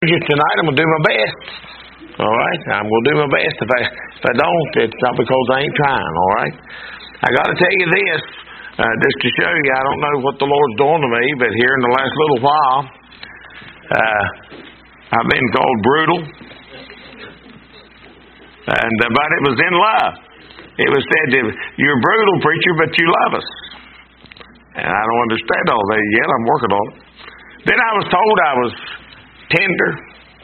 Tonight I'm going to do my best. All right? I'm going to do my best. If I don't, it's not because I ain't trying. All right? I got to tell you this, just to show you, I don't know what the Lord's doing to me, but here in the last little while, I've been called brutal. But it was in love. It was said, you're brutal, preacher, but you love us. And I don't understand all that yet. I'm working on it. Then I was told I was tender.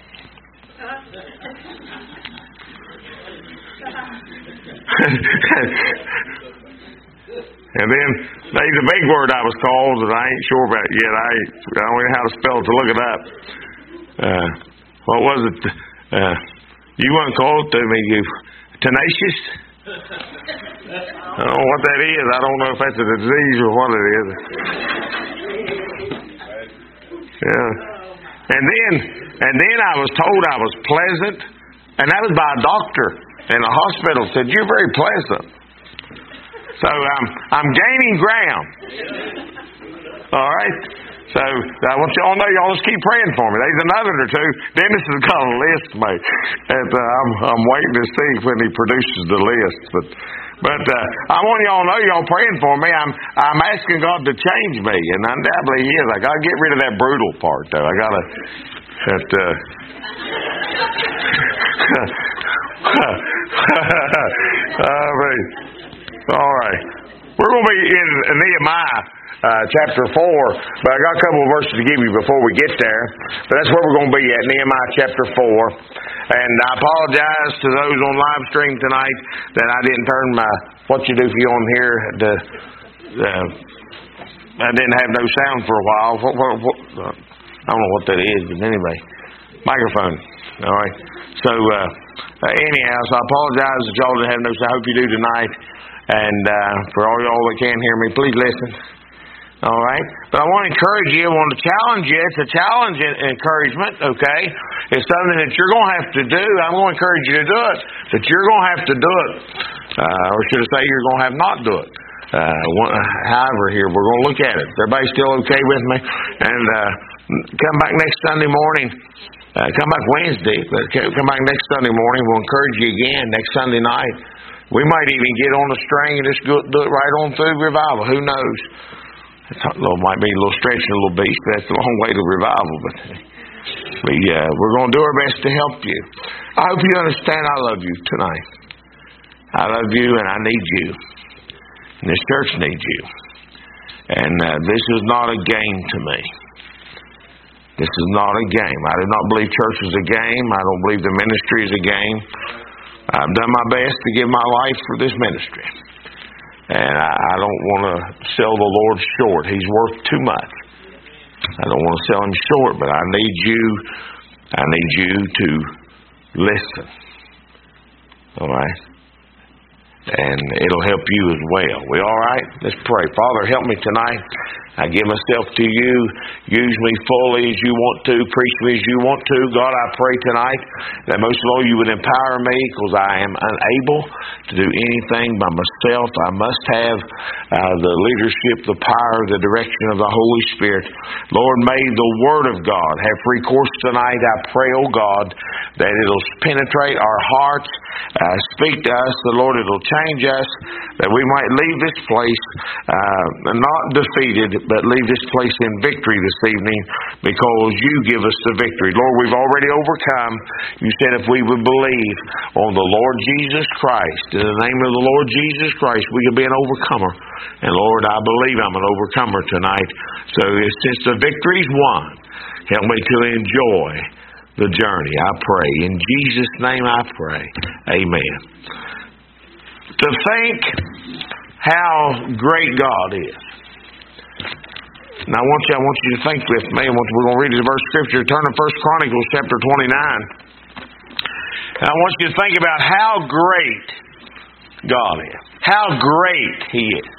And then there's a big word I was called that I ain't sure about yet. I don't know how to spell it to look it up. What was it? You weren't called to me, you tenacious? I don't know what that is. I don't know if that's a disease or what it is. Yeah. And then I was told I was pleasant, and that was by a doctor in a hospital. Said you're very pleasant. So I'm gaining ground. All right. So I want y'all to know, y'all just keep praying for me. There's another or two. Dennis has got a list made, and I'm waiting to see when he produces the list. But I want y'all to know, y'all praying for me. I'm asking God to change me, and undoubtedly He is. I got to get rid of that brutal part, though. I got to. All right. We're going to be in Nehemiah chapter 4, but I got a couple of verses to give you before we get there. But that's where we're going to be at, Nehemiah chapter 4. And I apologize to those on live stream tonight that I didn't turn my what you do for you on here. I didn't have no sound for a while. I don't know what that is, but anyway, microphone. All right. So anyhow, so I apologize that y'all didn't have no sound. I hope you do tonight. And for all y'all that can't hear me, please listen. All right? But I want to encourage you. I want to challenge you. It's a challenge and encouragement, okay? It's something that you're going to have to do. I'm going to encourage you to do it. But you're going to have to do it. Or should I say you're going to have not do it. However, here, we're going to look at it. Everybody still okay with me? And come back next Sunday morning. Come back Wednesday. But come back next Sunday morning. We'll encourage you again next Sunday night. We might even get on the string and just do it right on through revival. Who knows? It might be a little stretching a little bit. That's a long way to revival. But we're going to do our best to help you. I hope you understand I love you tonight. I love you and I need you. And this church needs you. And this is not a game to me. This is not a game. I do not believe church is a game. I don't believe the ministry is a game. I've done my best to give my life for this ministry. And I don't want to sell the Lord short. He's worth too much. I don't want to sell Him short, but I need you to listen. All right? And it'll help you as well. We all right? Let's pray. Father, help me tonight. I give myself to you. Use me fully as you want to. Preach me as you want to. God, I pray tonight that most of all you would empower me because I am unable to do anything by myself. I must have the leadership, the power, the direction of the Holy Spirit. Lord, may the Word of God have free course tonight. I pray, oh God, that it'll penetrate our hearts, speak to us. The Lord, it'll change us, that we might leave this place not defeated, but leave this place in victory this evening because you give us the victory. Lord, we've already overcome. You said if we would believe on the Lord Jesus Christ, in the name of the Lord Jesus Christ, we can be an overcomer. And Lord, I believe I'm an overcomer tonight. So since the victory's won, help me to enjoy the journey, I pray. In Jesus' name I pray. Amen. To think how great God is. Now I want you to think with me. We're going to read the verse of Scripture. Turn to 1 Chronicles chapter 29. And I want you to think about how great God is. How great He is.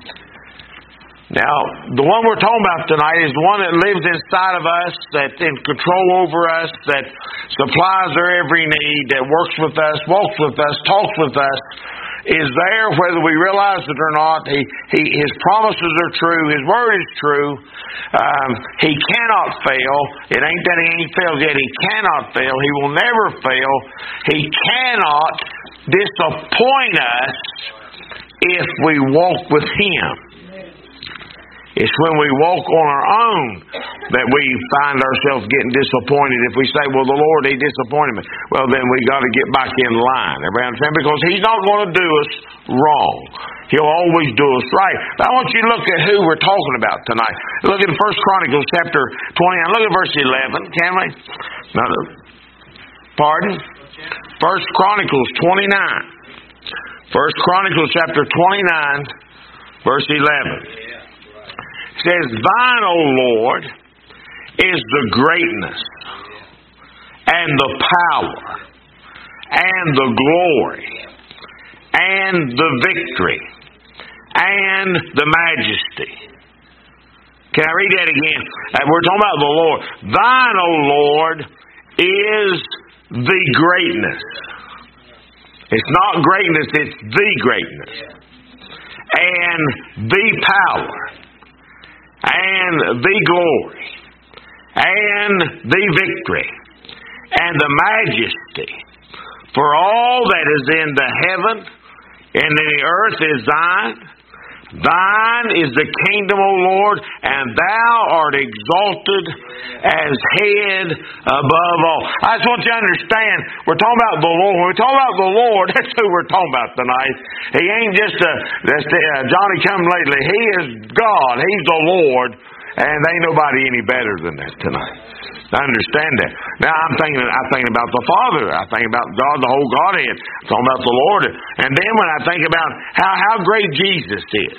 Now, the one we're talking about tonight is the one that lives inside of us, that's in control over us, that supplies our every need, that works with us, walks with us, talks with us. is there whether we realize it or not. His promises are true. His word is true. He cannot fail. It ain't that He ain't failed yet. He cannot fail. He will never fail. He cannot disappoint us if we walk with Him. It's when we walk on our own that we find ourselves getting disappointed. If we say, well, the Lord, He disappointed me. Well, then we got to get back in line. Everybody understand? Because He's not going to do us wrong. He'll always do us right. But I want you to look at who we're talking about tonight. Look at 1 Chronicles chapter 29. Look at verse 11, can we? No, pardon? 1 Chronicles 29. 1 Chronicles chapter 29, verse 11. It says, Thine, O Lord, is the greatness and the power and the glory and the victory and the majesty. Can I read that again? We're talking about the Lord. Thine, O Lord, is the greatness. It's not greatness, it's the greatness. And the power. And the glory, and the victory, and the majesty. For all that is in the heaven and in the earth is Thine. Thine is the kingdom, O Lord, and Thou art exalted as head above all. I just want you to understand, we're talking about the Lord. When we talk about the Lord, that's who we're talking about tonight. He ain't just Johnny come lately. He is God. He's the Lord, and ain't nobody any better than that tonight. I understand that. Now I'm thinking about the Father. I think about God, the whole Godhead. I'm talking about the Lord. And then when I think about how great Jesus is.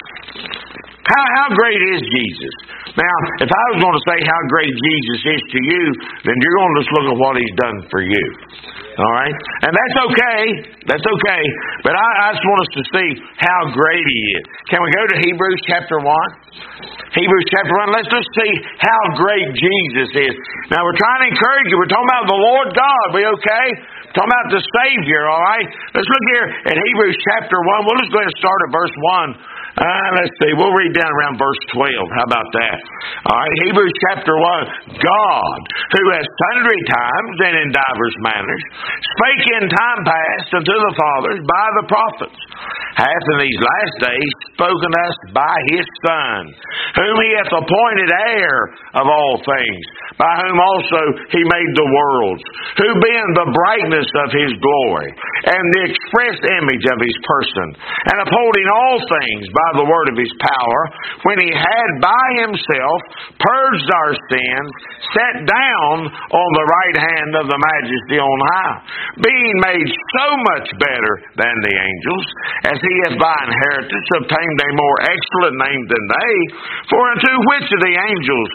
How great is Jesus? Now, if I was going to say how great Jesus is to you, then you're going to just look at what He's done for you. All right? And that's okay. That's okay. But I just want us to see how great He is. Can we go to Hebrews chapter 1? Hebrews chapter 1. Let's just see how great Jesus is. Now, we're trying to encourage you. We're talking about the Lord God. We okay? We're talking about the Savior, all right? Let's look here at Hebrews chapter 1. We'll just go ahead and start at verse 1. Let's see. We'll read down around verse 12. How about that? All right. Hebrews chapter 1. God, who has sundry times and in divers manners spake in time past unto the fathers by the prophets, hath in these last days spoken us by His Son, whom He hath appointed heir of all things, by whom also He made the worlds, who being the brightness of His glory, and the express image of His person, and upholding all things by the word of His power, when He had by Himself purged our sins, sat down on the right hand of the Majesty on high, being made so much better than the angels, as He hath by inheritance obtained a more excellent name than they. For unto which of the angels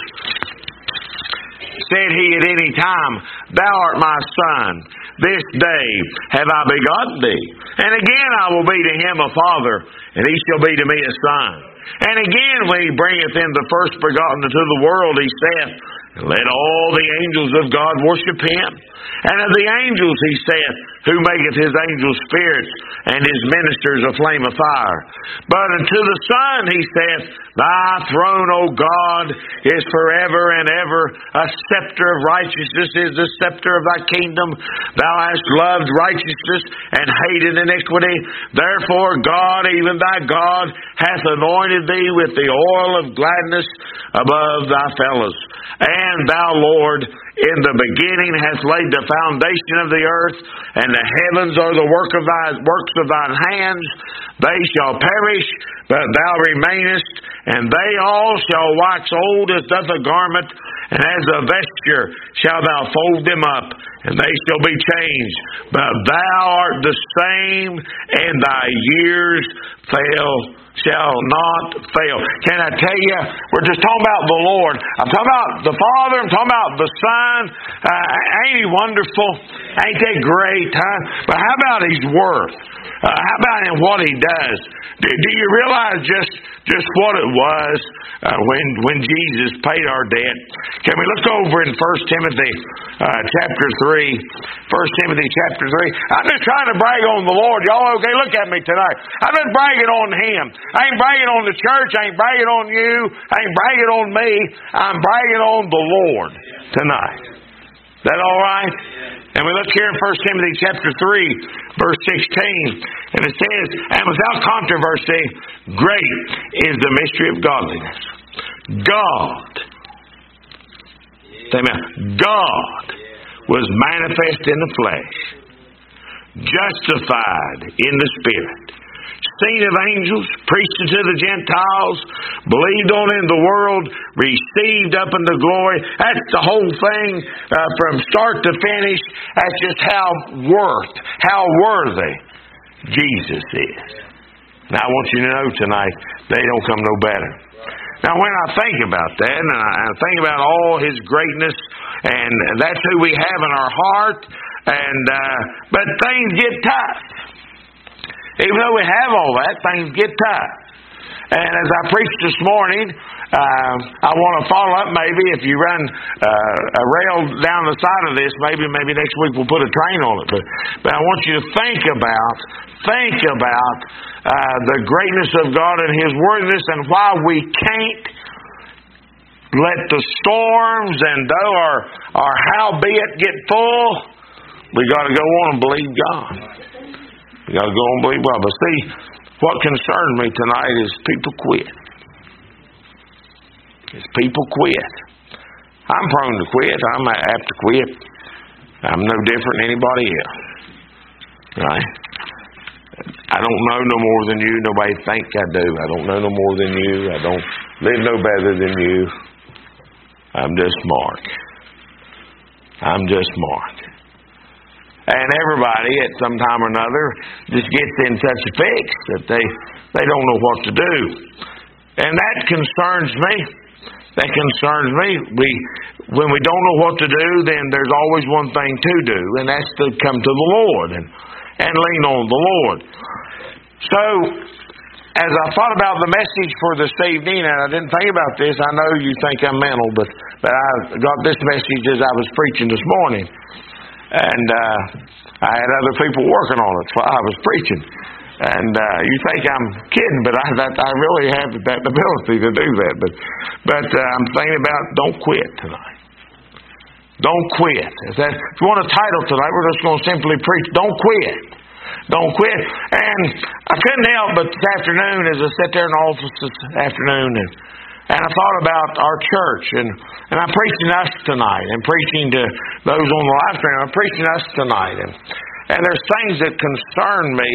said He at any time, Thou art my Son, this day have I begotten thee? And again I will be to him a father, and he shall be to me a son. And again when He bringeth in the first begotten into the world, He saith, Let all the angels of God worship Him. And of the angels He saith, Who maketh His angels spirits, and His ministers a flame of fire. But unto the Son He saith, Thy throne, O God, is forever and ever. A scepter of righteousness is the scepter of Thy kingdom. Thou hast loved righteousness and hated iniquity. Therefore God, even Thy God, hath anointed Thee with the oil of gladness above Thy fellows. And Thou, Lord, in the beginning hast laid the foundation of the earth, and the heavens are the works of Thine hands. They shall perish, but Thou remainest, and they all shall wax old as doth a garment, and as a vesture shalt Thou fold them up, and they shall be changed. But Thou art the same, and Thy years shall not fail. Can I tell you, we're just talking about the Lord. I'm talking about the Father. I'm talking about the Son. Ain't He wonderful? Ain't that great? Huh? But how about His worth? How about in what He does? Do you realize just what it was when Jesus paid our debt? Can we look over in 1 Timothy chapter 3? Timothy chapter 3. I'm just trying to brag on the Lord. Y'all okay? Look at me tonight. I'm just bragging on Him. I ain't bragging on the church. I ain't bragging on you. I ain't bragging on me. I'm bragging on the Lord tonight. Is that all right? And we look here in 1 Timothy chapter 3, verse 16. And it says, and without controversy, great is the mystery of godliness. God was manifest in the flesh, justified in the Spirit, seen of angels, preached unto the Gentiles, believed on in the world, received up into glory. That's the whole thing from start to finish. That's just how worthy Jesus is. Now I want you to know tonight, they don't come no better. Now when I think about that, and I think about all His greatness, and that's who we have in our heart, and but things get tough. Even though we have all that, things get tough. And as I preached this morning, I want to follow up maybe if you run a rail down the side of this, maybe next week we'll put a train on it. But I want you to think about the greatness of God and His worthiness, and why we can't let the storms and though our howbeit get full, we got to go on and believe God. We got to go on and believe God. But see, what concerns me tonight is people quit. People quit. I'm prone to quit. I'm apt to quit. I'm no different than anybody else. Right? I don't know no more than you. Nobody think I do. I don't know no more than you. I don't live no better than you. I'm just Mark. I'm just Mark. And everybody at some time or another just gets in such a fix that they don't know what to do. And that concerns me. That concerns me. When we don't know what to do, then there's always one thing to do, and that's to come to the Lord and lean on the Lord. So, as I thought about the message for this evening, and I didn't think about this, I know you think I'm mental, but I got this message as I was preaching this morning. And I had other people working on it while I was preaching. And you think I'm kidding, but I really have that ability to do that. But I'm thinking about don't quit tonight. Don't quit. If you want a title tonight, we're just going to simply preach, don't quit. Don't quit. And I couldn't help but this afternoon, as I sat there in the office this afternoon, and I thought about our church, and I'm preaching us tonight, and preaching to those on the live stream. I'm preaching us tonight, and there's things that concern me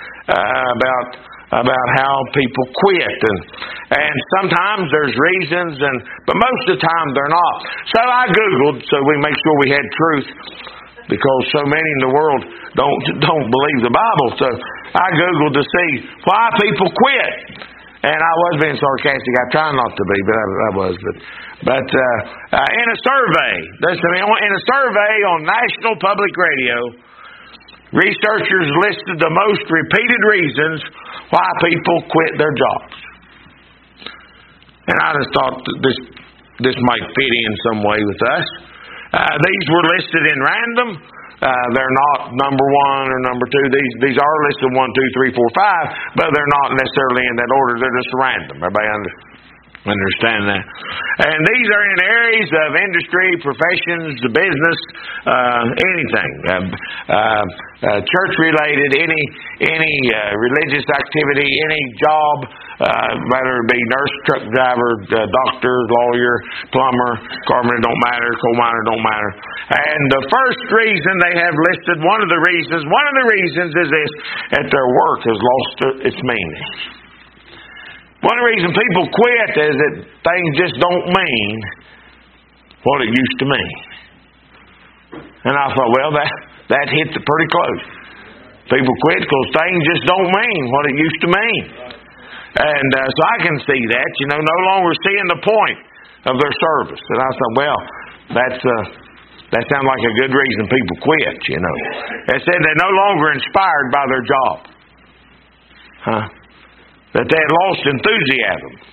about how people quit, and sometimes there's reasons, but most of the time they're not. So I Googled, so we make sure we had truth, because so many in the world don't believe the Bible. So I Googled to see why people quit. And I was being sarcastic. I try not to be, but I was. But in a survey, in a survey on National Public Radio, researchers listed the most repeated reasons why people quit their jobs. And I just thought this might fit in some way with us. These were listed in random. They're not number one or number two. These are listed 1, 2, 3, 4, 5, but they're not necessarily in that order. They're just random. Everybody understand that? And these are in areas of industry, professions, business, anything, church related, any religious activity, any job, whether it be nurse, truck driver, doctor, lawyer, plumber, carpenter, don't matter, coal miner, don't matter. And the first reason they have listed, one of the reasons is this, that their work has lost its meaning. One of the reasons people quit is that things just don't mean what it used to mean. And I thought, well, that hits it pretty close. People quit because things just don't mean what it used to mean. And so I can see that, no longer seeing the point of their service. And I thought, well, that sounds like a good reason people quit, They said they're no longer inspired by their job. That they had lost enthusiasm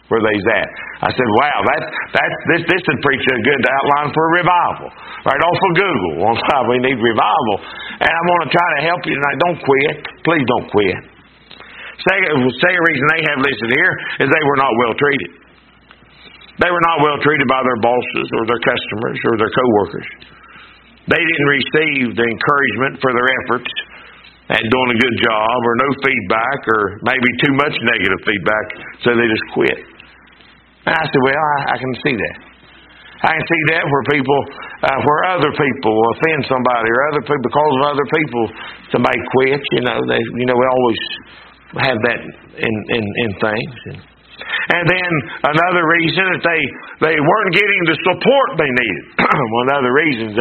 where they's at. I said, wow, this would preach a good outline for a revival. Right off of Google. One time we need revival. And I want to try to help you tonight. Don't quit. Please don't quit. Second reason they have listed here is they were not well treated. They were not well treated by their bosses or their customers or their co-workers. They didn't receive the encouragement for their efforts at doing a good job, or no feedback, or maybe too much negative feedback, so they just quit. And I said, well, I can see that. I can see that where people, where other people offend somebody, or other people, because of other people, somebody quits. We always have that in things. And then another reason that they weren't getting the support they needed. One of the reasons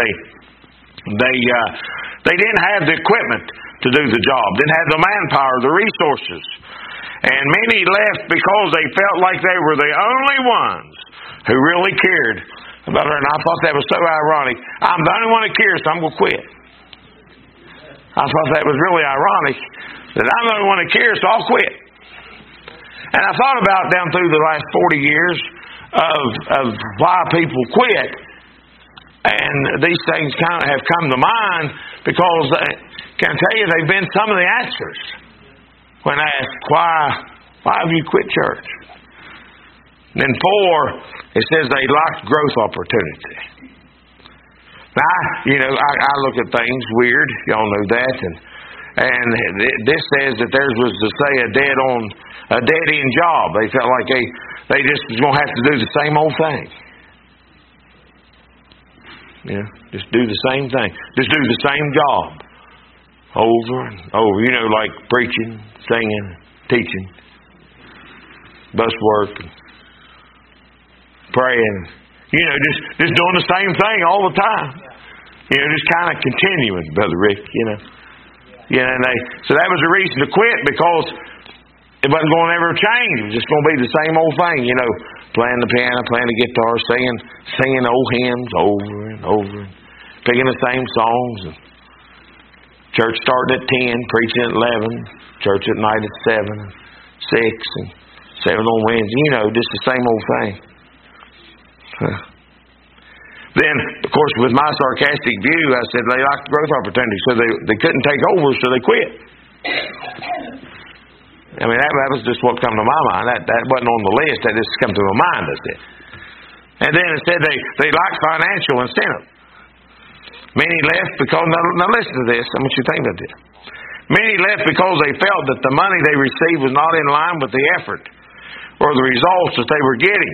they didn't have the equipment to do the job, didn't have the manpower, the resources. And many left because they felt like they were the only ones who really cared about her. And I thought that was so ironic. I'm the only one that cares, so I'm going to quit. I thought that was really ironic, that I'm the only one that cares, so I'll quit. And I thought about down through the last 40 years of why people quit. And these things kind of have come to mind because, can I tell you, they've been some of the answers when asked, why have you quit church? And then 4, it says they lacked growth opportunity. Now, I look at things weird. Y'all know that. And this says that theirs was to say a dead-end job. They felt like they just was going to have to do the same old thing. Just do the same thing. Just do the same job over and over. Like preaching, singing, teaching, bus work, praying. Just doing the same thing all the time. Just kind of continuing, Brother Rick. So that was the reason to quit, because it wasn't going to ever change. It was just going to be the same old thing. Playing the piano, playing the guitar, singing old hymns over and over, and picking the same songs. And church starting at 10, preaching at 11, church at night at 7, and 6, and 7 on Wednesday. Just the same old thing. Then, of course, with my sarcastic view, I said they lacked growth opportunity, so they couldn't take over, so they quit. I mean, that was just what come to my mind. That wasn't on the list. That just come to my mind, I said. And then it said they lacked financial incentive. Many left because, now listen to this. I want you to think about this. Many left because they felt that the money they received was not in line with the effort or the results that they were getting.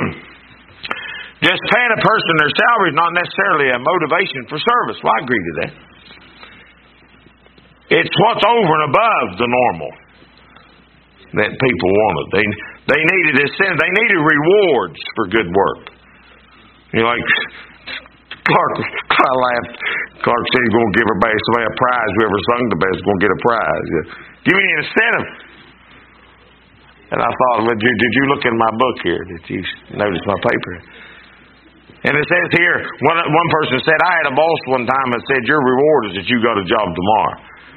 Just paying a person their salary is not necessarily a motivation for service. Well, I agree to that. It's what's over and above the normal that people wanted. They needed incentive. They needed rewards for good work. Like Clark laughed. Clark said he's going to give somebody a prize. Whoever sung the best is going to get a prize. Give me an incentive. And I thought, well, did you look in my book here? Did you notice my paper? And it says here, one person said, I had a boss one time that said, your reward is that you got a job tomorrow.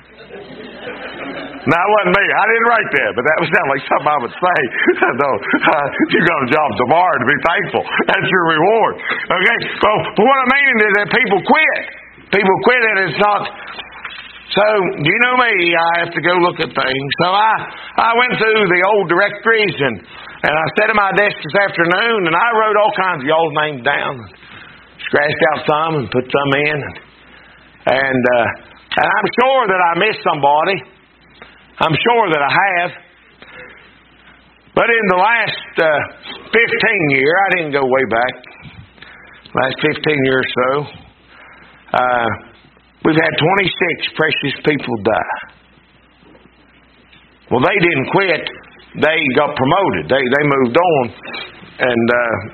Now, it wasn't me. I didn't write that, but that would sound like something I would say. No, you got a job tomorrow to be thankful. That's your reward. Okay? Well, but what I mean is that people quit. People quit, and it's not. So, you know me, I have to go look at things. So I went through the old directories, and I sat at my desk this afternoon, and I wrote all kinds of y'all's names down. Scratched out some and put some in. And I'm sure that I missed somebody. I'm sure that I have. But in the last 15 years, I didn't go way back, last 15 years or so, we've had 26 precious people die. Well, they didn't quit. They got promoted. They moved on. And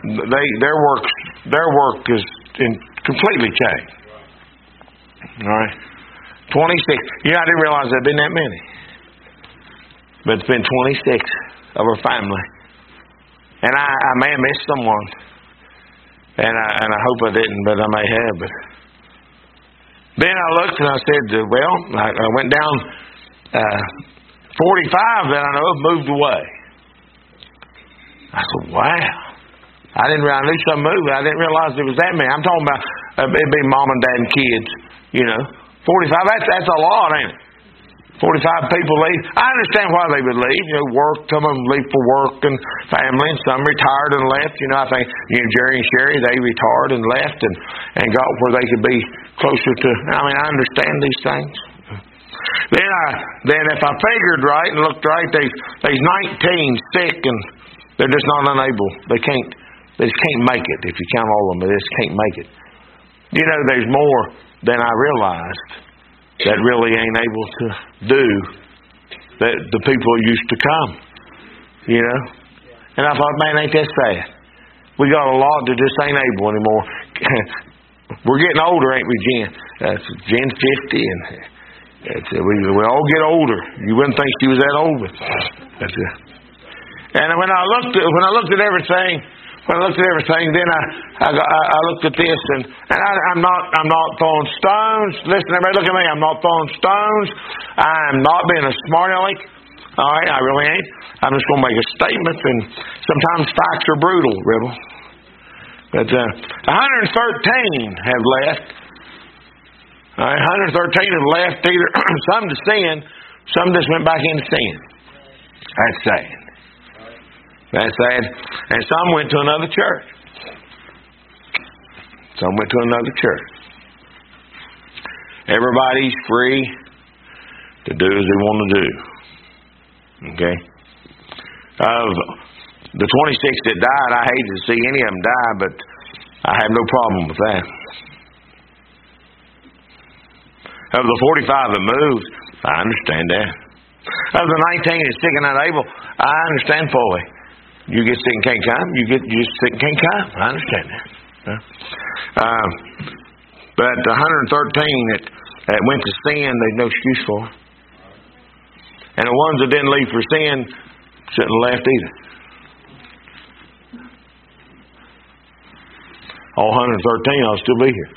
their work is completely changed. All right? 26. I didn't realize there'd been that many. But it's been 26 of our family. And I may have missed someone. And I hope I didn't, but I may have. But then I looked and I said, well, I went down 45 that I know of moved away. I said, wow. I knew some movie. I didn't realize it was that many. I'm talking about it'd be mom and dad and kids, 45, that's a lot, ain't it? 45 people leave. I understand why they would leave. Work, some of them leave for work and family, and some retired and left. I think Jerry and Sherry, they retired and left and got where they could be closer to. I understand these things. Then if I figured right and looked right, there's 19 sick and they're just not unable. They just can't make it. If you count all of them, they just can't make it. There's more than I realized that really ain't able to do that the people used to come. And I thought, man, ain't that sad? We got a lot that just ain't able anymore. We're getting older, ain't we, Jen? Jen's 50 and we all get older. You wouldn't think she was that old, but that's it. And when I looked at everything, then I looked at this, and I'm not throwing stones. Listen, everybody, look at me. I'm not throwing stones. I'm not being a smart aleck. All right, I really ain't. I'm just going to make a statement, and sometimes facts are brutal, Rebel. But 113 have left. All right, 113 have left either some to sin, some just went back into sin. That's sad. That's sad. And some went to another church. Some went to another church. Everybody's free to do as they want to do. Okay? Of the 26 that died, I hated to see any of them die, but I have no problem with that. Of the 45 that moved, I understand that. Of the 19 that's sick and unable, I understand fully. You get sick and can't come. You get sick and can't come. I understand that. But the 113 that went to sin, there's no excuse for. And the ones that didn't leave for sin shouldn't have left either. All 113 ought to still be here.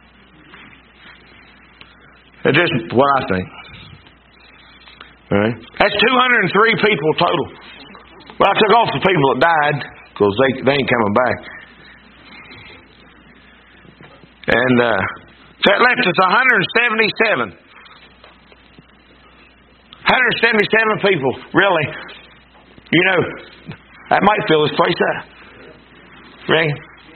That's just what I think. All right? That's 203 people total. Well, I took off the people that died because they ain't coming back. And that left us 177. 177 people, really. That might fill this place up. Right?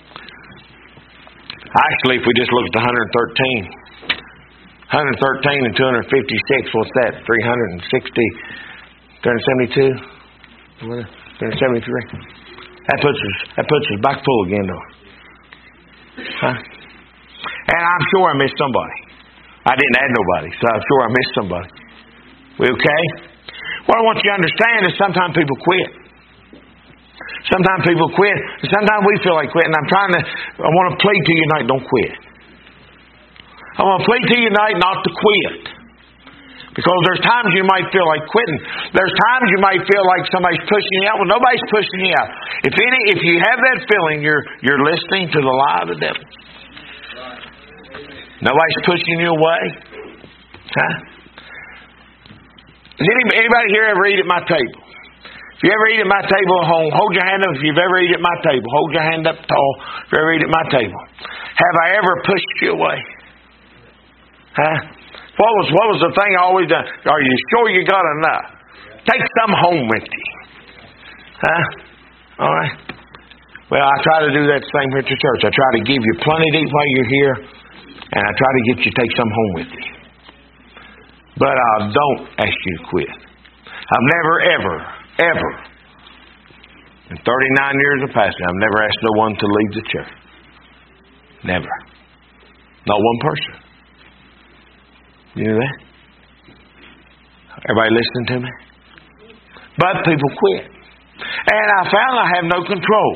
Actually, if we just look at the 113 and 256, what's that? 360, 372? 373. That puts us back full again, though. Huh? And I'm sure I missed somebody. I didn't add nobody, so I'm sure I missed somebody. We okay? What I want you to understand is sometimes people quit. Sometimes people quit. And sometimes we feel like quitting. I want to plead to you tonight, don't quit. I want to plead to you tonight not to quit. Because there's times you might feel like quitting. There's times you might feel like somebody's pushing you out. Well, nobody's pushing you out. If you have that feeling, you're listening to the lie of the devil. Nobody's pushing you away. Huh? Does anybody here ever eat at my table? If you ever eat at my table at home, hold your hand up if you've ever eaten at my table. Hold your hand up tall if you ever eat at my table. Have I ever pushed you away? Huh? What was the thing I always done? Are you sure you got enough? Take some home with you. Huh? All right. Well, I try to do that same here at the church. I try to give you plenty to eat while you're here, and I try to get you to take some home with you. But I don't ask you to quit. I've never, ever, in 39 years of pastoring, I've never asked no one to leave the church. Never. Not one person. You know that? Everybody listening to me? But people quit. And I found I have no control.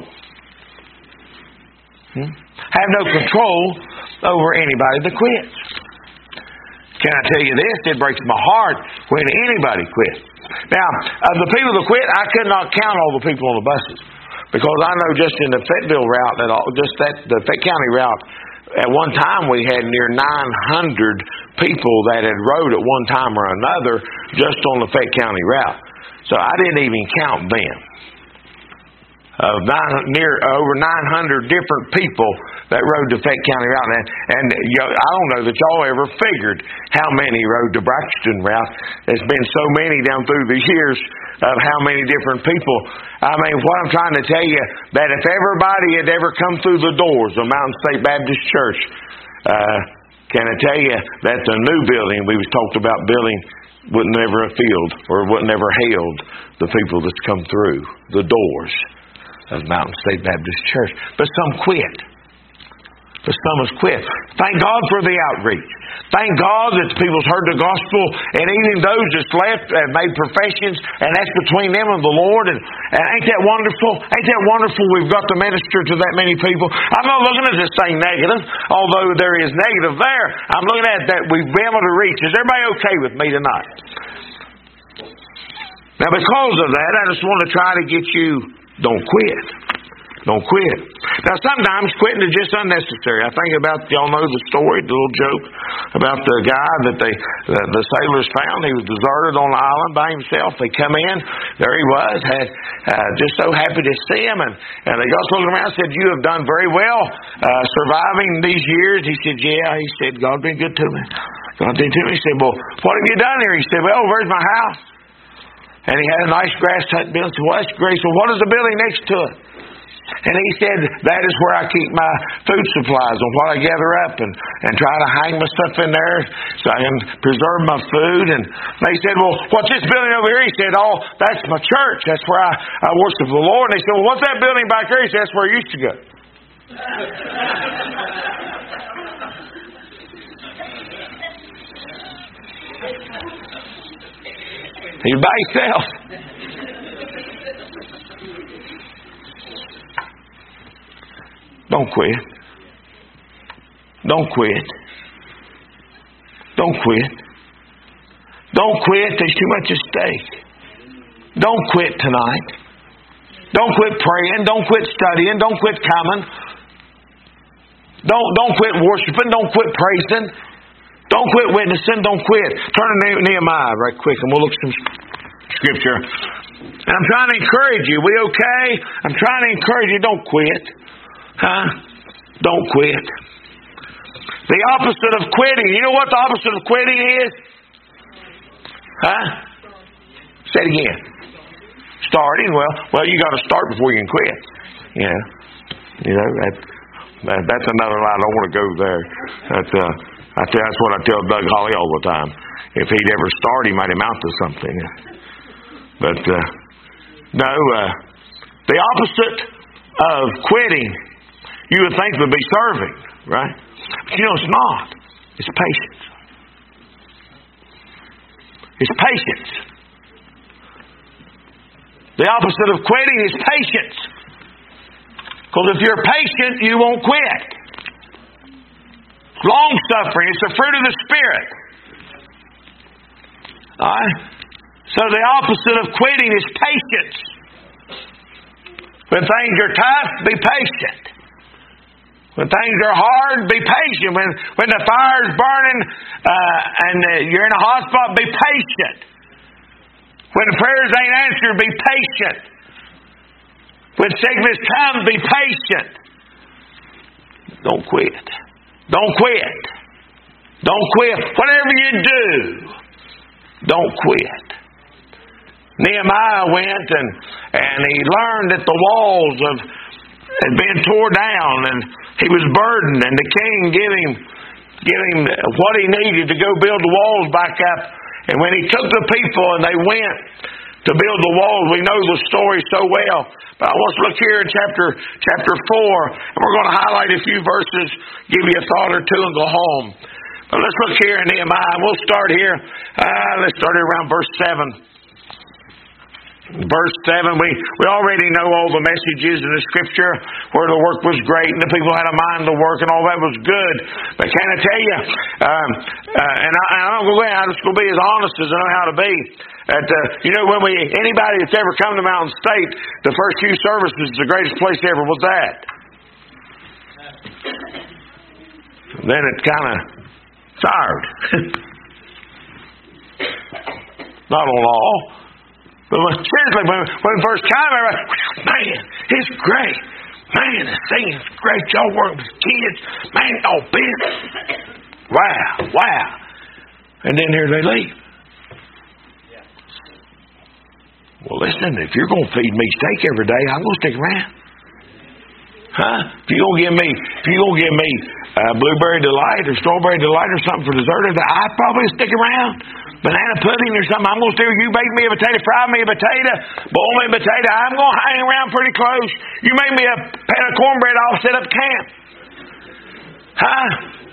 I have no control over anybody that quits. Can I tell you this? It breaks my heart when anybody quits. Now, of the people that quit, I could not count all the people on the buses. Because I know just in the Fayetteville route, the Fayette County route, at one time we had near 900 people that had rode at one time or another just on the Fayette County route. So I didn't even count them. over 900 different people that rode to Fayette County Route. And I don't know that y'all ever figured how many rode the Braxton Route. There's been so many down through the years of how many different people. I mean, what I'm trying to tell you, that if everybody had ever come through the doors of Mountain State Baptist Church, can I tell you that the new building we was talked about building would never have filled or would never held the people that's come through the doors of Mountain State Baptist Church. But some quit. But some has quit. Thank God for the outreach. Thank God that the people's heard the gospel, and even those that's left have made professions, and that's between them and the Lord. And ain't that wonderful? Ain't that wonderful we've got to minister to that many people? I'm not looking at this thing negative, although there is negative there. I'm looking at that we've been able to reach. Is everybody okay with me tonight? Now, because of that, I just want to try to get you, don't quit. Don't quit. Now, sometimes quitting is just unnecessary. I think about, y'all know the story, the little joke about the guy that the sailors found. He was deserted on the island by himself. They come in, there he was, had just so happy to see him, and they got looking around and said, "You have done very well surviving these years." He said, "Yeah." He said, "God's been good to me." God did to me. He said, "Well, what have you done here?" He said, "Well, where's my house?" And he had a nice grass hut built. He said, "Well, that's great. So what is the building next to it?" And he said, "That is where I keep my food supplies and what I gather up and try to hang my stuff in there so I can preserve my food." And they said, "Well, what's this building over here?" He said, "Oh, that's my church. That's where I worship the Lord." And they said, "Well, what's that building back there?" He said, "That's where I used to go." He's by himself. Don't quit. Don't quit. Don't quit. Don't quit. There's too much at stake. Don't quit tonight. Don't quit praying. Don't quit studying. Don't quit coming. Don't quit worshiping. Don't quit praising. Don't quit witnessing. Don't quit. Turn to Nehemiah right quick and we'll look at some scripture. And I'm trying to encourage you. We okay? I'm trying to encourage you. Don't quit. Huh? Don't quit. The opposite of quitting. You know what the opposite of quitting is? Huh? Say it again. Starting. Well, you got to start before you can quit. Yeah. You know that's another line. I don't want to go there. That's what I tell Doug Holly all the time. If he'd ever start, he might amount to something. But no. The opposite of quitting, you would think would be serving, right? But you know it's not. It's patience. It's patience. The opposite of quitting is patience. Because if you're patient, you won't quit. Long-suffering. It's the fruit of the Spirit. Alright? So the opposite of quitting is patience. When things are tough, be patient. When things are hard, be patient. When the fire's burning and you're in a hot spot, be patient. When the prayers ain't answered, be patient. When sickness comes, be patient. Don't quit. Don't quit. Don't quit. Whatever you do, don't quit. Nehemiah went and he learned that the walls had been torn down and he was burdened, and the king gave him what he needed to go build the walls back up. And when he took the people and they went to build the walls, we know the story so well. But I want us to look here in chapter 4, and we're going to highlight a few verses, give you a thought or two, and go home. But let's look here in Nehemiah. We'll start here. Let's start around verse 7. Verse 7, we already know all the messages in the Scripture where the work was great and the people had a mind to work and all that was good. But can I tell you, I'm just going to be as honest as I know how to be. When anybody that's ever come to Mountain State, the first few services, the greatest place ever was that. Then it kind of tired. Not on all. But seriously, when first time, everybody, man, It's great. Man, the singing's great. Y'all work with kids. Man, y'all busy. Wow. And then here they leave. Well, listen, if you're going to feed me steak every day, I'm going to stick around. Huh? If you're going to give me blueberry delight or strawberry delight or something for dessert, I'd probably stick around. Banana pudding or something, I'm going to stick. You bake me a potato, fry me a potato, boil me a potato, I'm going to hang around pretty close. You make me a pan of cornbread, I'll set up camp. Huh?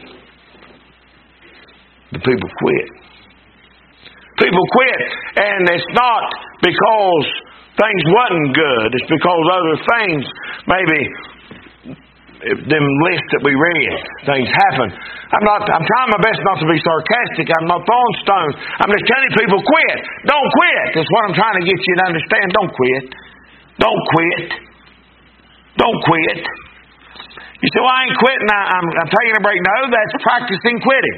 The people quit. People quit, and it's not because things wasn't good. It's because other things, maybe them lists that we read, things happen. I'm trying my best not to be sarcastic. I'm not throwing stones. I'm just telling people, quit. Don't quit. That's what I'm trying to get you to understand. Don't quit. Don't quit. Don't quit. You say, well, I ain't quitting. I'm taking a break. No, that's practicing quitting.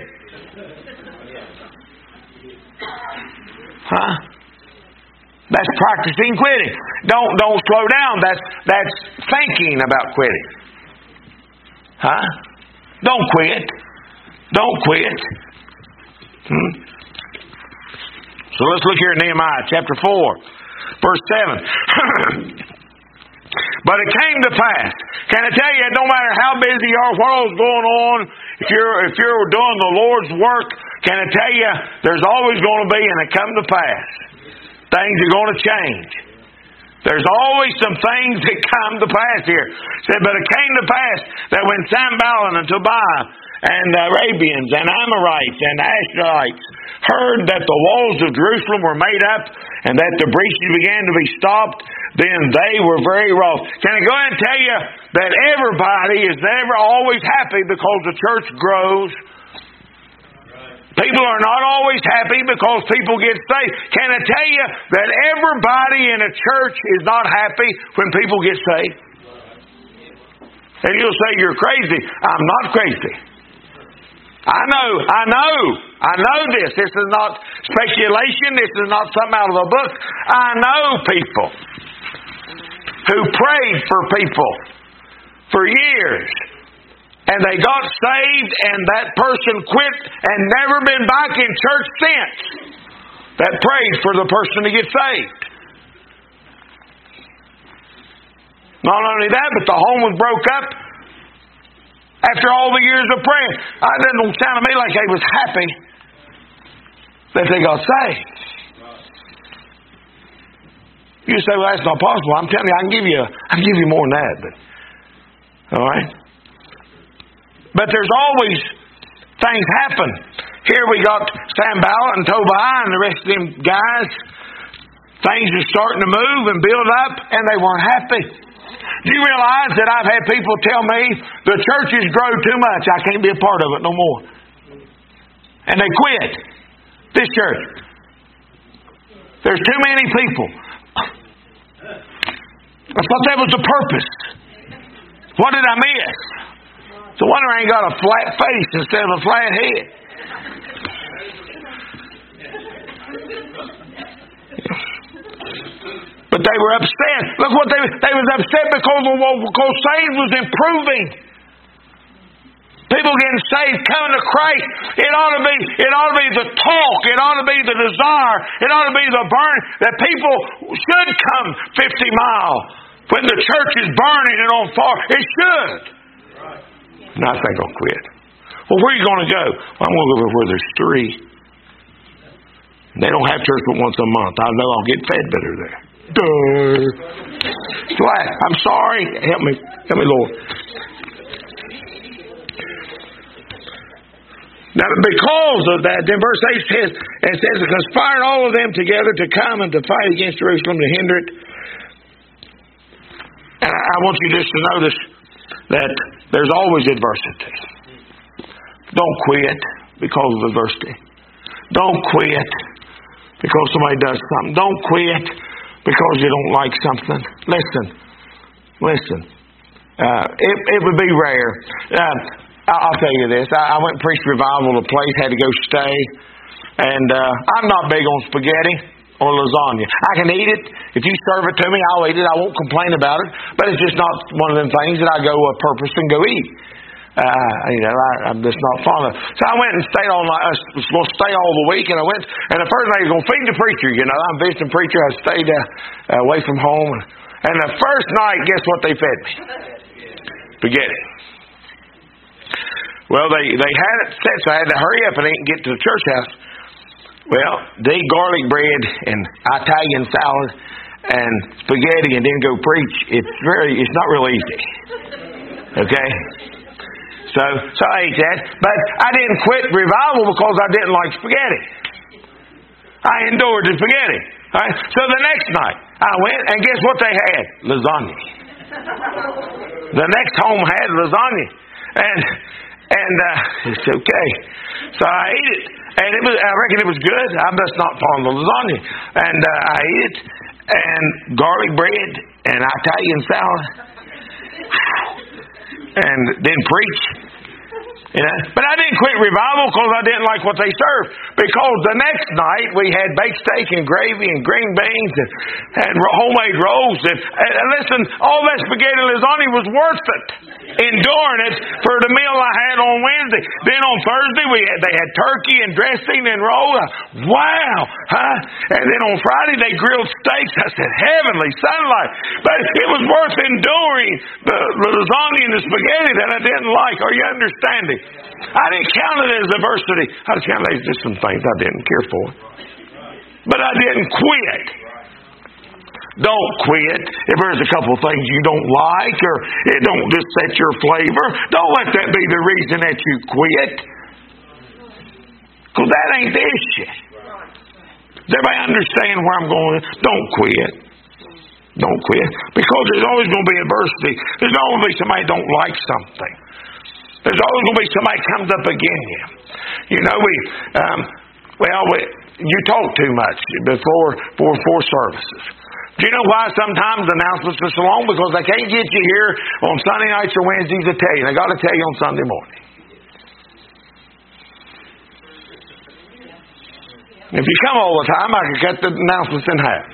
Huh? That's practicing quitting. Don't slow down. That's thinking about quitting. Huh? Don't quit. Don't quit. So let's look here at Nehemiah chapter 4, verse 7. But it came to pass. Can I tell you, no matter how busy you are, what all's going on, if you're doing the Lord's work, can I tell you, there's always going to be, and it come to pass, things are going to change. There's always some things that come to pass here. It said, but it came to pass that when Sanballat and Tobiah and the Arabians and Amorites and Asherites heard that the walls of Jerusalem were made up and that the breaches began to be stopped, then they were very wroth. Can I go ahead and tell you that everybody is never always happy because the church grows? People are not always happy because people get saved. Can I tell you that everybody in a church is not happy when people get saved? And you'll say, you're crazy. I'm not crazy. I know this. This is not speculation. This is not something out of a book. I know people who prayed for people for years. And they got saved, and that person quit and never been back in church since. That prayed for the person to get saved. Not only that, but the home was broke up after all the years of praying. It doesn't sound to me like they was happy that they got saved. You say, well, that's not possible. I'm telling you, I can give you more than that. But, all right? But there's always things happen. Here we got Sanballat and Tobiah and the rest of them guys. Things are starting to move and build up, and they weren't happy. Do you realize that I've had people tell me the churches grow too much, I can't be a part of it no more. And they quit. This church. There's too many people. I thought that was the purpose. What did I miss? So wonder I ain't got a flat face instead of a flat head. But they were upset. Look what they was upset because Satan was improving. People getting saved, coming to Christ. It ought to be the talk. It ought to be the desire. It ought to be the burn that people should come 50 miles when the church is burning and on fire. It should. And I think I'll quit. Well, where are you going to go? Well, I'm going to go where there's three. They don't have church but once a month. I know I'll get fed better there. Flat. I'm sorry. Help me, Lord. Now, because of that, then verse 8 says, conspired all of them together to come and to fight against Jerusalem to hinder it. And I want you just to notice that there's always adversity. Don't quit because of adversity. Don't quit because somebody does something. Don't quit because you don't like something. Listen. It would be rare. I'll tell you this. I went and preached revival at a place, had to go stay. And I'm not big on spaghetti. or lasagna. I can eat it. If you serve it to me, I'll eat it. I won't complain about it. But it's just not one of them things that I go with purpose and go eat. I'm just not fond of. So I went and stayed all night. I was supposed to stay all the week, and I went. And the first night I was going to feed the preacher. I'm visiting preacher. I stayed away from home. And the first night, guess what they fed me? Spaghetti. Well, they had it set, so I had to hurry up and eat and get to the church house. Well, they eat garlic bread and Italian salad and spaghetti and then go preach. It's not real easy. Okay? So I ate that. But I didn't quit revival because I didn't like spaghetti. I endured the spaghetti. All right? So the next night, I went, and guess what they had? Lasagna. The next home had lasagna. And it's okay. So I ate it. And I reckon it was good. I'm just not fond of lasagna. And I ate it. And garlic bread and Italian salad. And then preach. But I didn't quit revival because I didn't like what they served. Because the next night we had baked steak and gravy and green beans and homemade rolls. And listen, all that spaghetti and lasagna was worth it. Enduring it for the meal I had on Wednesday. Then on Thursday they had turkey and dressing and roll. Wow! Huh? And then on Friday they grilled steaks. I said, heavenly sunlight. But it was worth enduring the lasagna and the spaghetti that I didn't like. Are you understanding? I didn't count it as adversity. I just counted it as just some things I didn't care for. But I didn't quit. Don't quit if there's a couple things you don't like or it don't just set your flavor. Don't let that be the reason that you quit. Because that ain't the issue. Does everybody understand where I'm going? Don't quit. Don't quit. Because there's always going to be adversity. There's always going to be somebody who don't like something. There's always going to be somebody who comes up against you. You talk too much before services. Do you know why sometimes announcements are so long? Because they can't get you here on Sunday nights or Wednesdays to tell you. They got to tell you on Sunday morning. If you come all the time, I could cut the announcements in half.